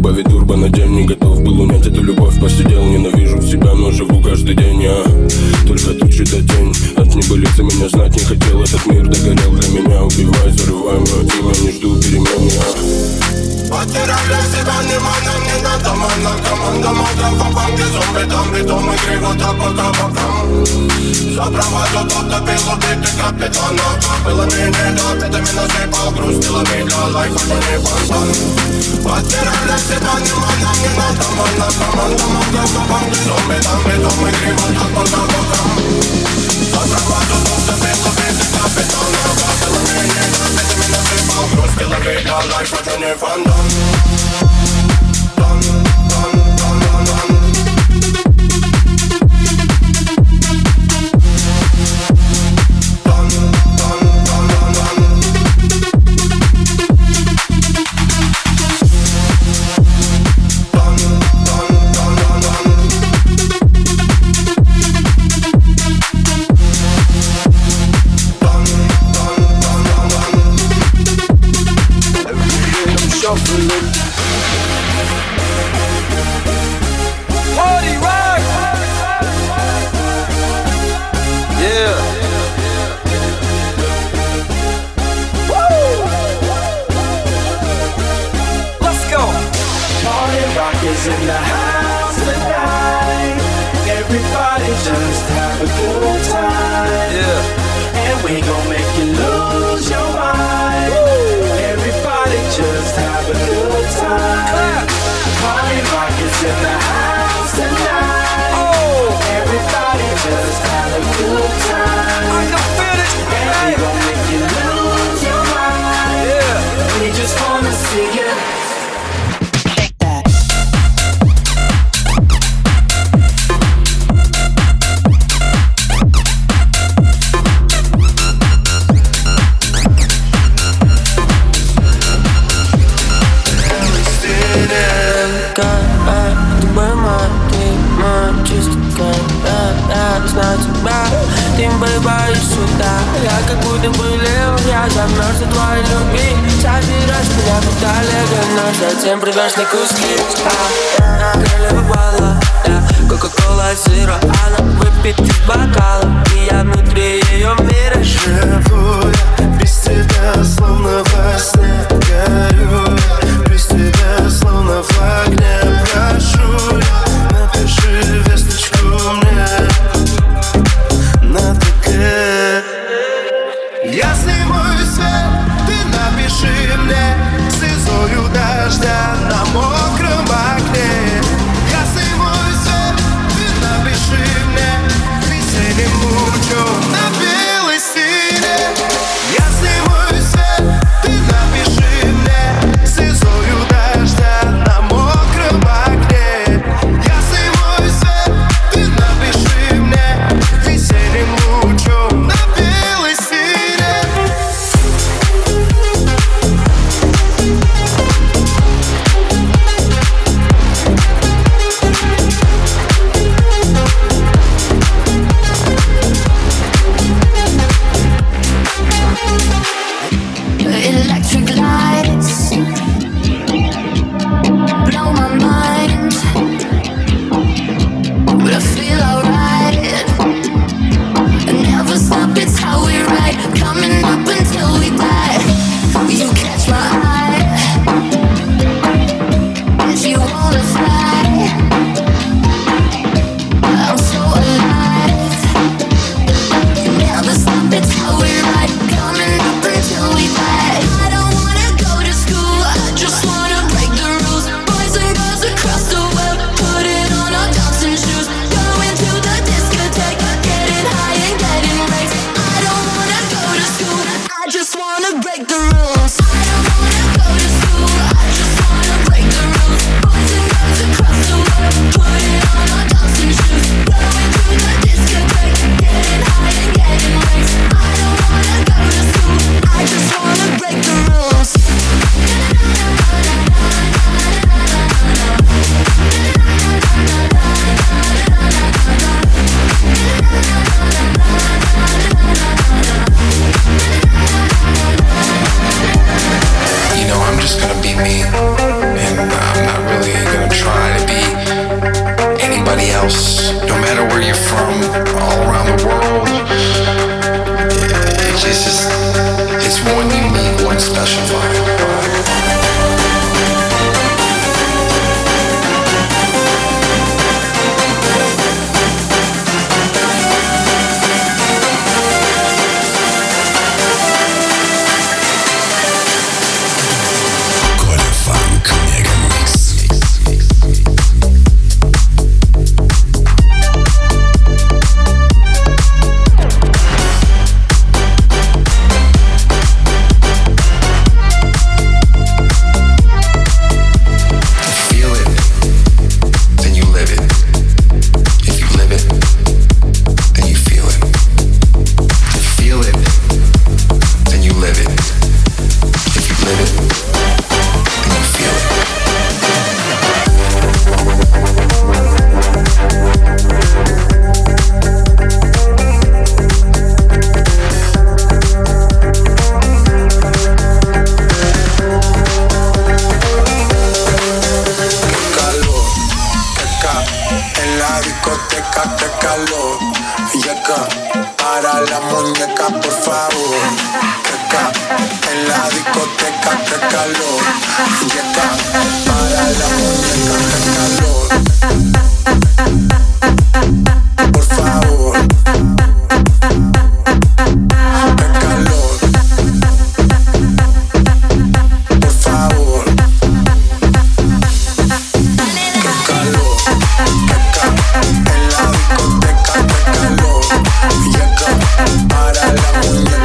добавить турбо на день. Не готов был унять эту любовь, посидел. Ненавижу себя, но живу каждый день. Я только тучи до тень. От небылицы меня знать не хотел. Этот мир догорел для меня. Убивай, зарывай мое тело, не жду перемен. Потеряли себя, внимание, мне надо мана. Команда мода, фабам, где зомби, там битом и криво-то по кабакам. За права дотопил убитый капитана. Было менее до витамина сыпал, грустила для лайфа, что не фонтан. Потеряли себя, внимание, мне надо мана. Команда мода, фабам, где зомби, там битом и криво-то по кабакам. За права дотопил убитый капитана. Было менее до витамина сыпал, грустила для лайфа, что не фонтан. Party rock! Yeah! Woo! Let's go! Party rock is in the house tonight. Everybody just have a good time. Yeah! And we gon' make you lose your mind. Everybody just have a good time. Clap! Party rock is in the house tonight. Oh! Everybody just have a good time. I can feel it! And we gon' make you lose your mind. Yeah! We just wanna see you. Ты боишь сюда. Я как будто бы лев, я замерз от твоей любви. Собираешь меня в коллега, но затем рвешь на куски. Королева бала, кока-кола зеро. Она выпит из бокала, и я внутри ее мира. Живу я без тебя, словно во сне. Горю я без тебя, словно в огне. Прошу я, напиши весточку мне на ТК. Ясный мой свет, ты напиши мне слезою дождя на мокром окне. Ясный мой свет, ты напиши мне весенним лучом на белой стене. Ясный мой свет, ты напиши мне слезою дождя на мокром окне. Ясный мой свет, ты напиши мне весенним лучом на белой стене. Electric lights blow my mind, but I feel alright. Never stop, it's how we ride, coming up until we die. You catch my eye as you wanna fly. I'm so alive. Never stop, it's how we ride, coming up until we die. I don't wanna go to school, I just wanna break the rules. Boys and girls across the world, put it on our dancing shoes. Going to the discotheque, getting high and getting raised. I don't wanna go to school, I just wanna break the rules. I don't wanna go to school, I just wanna break the rules. Boys and girls across the world, put it on our dancing shoes. Going to the discotheque, getting high and getting raised. I don't wanna go to school, I just wanna break the rules. You know, I'm just gonna be me, and I'm not really house, no matter where you're from, all around the world. It's one unique, one special vibe. Para la muñeca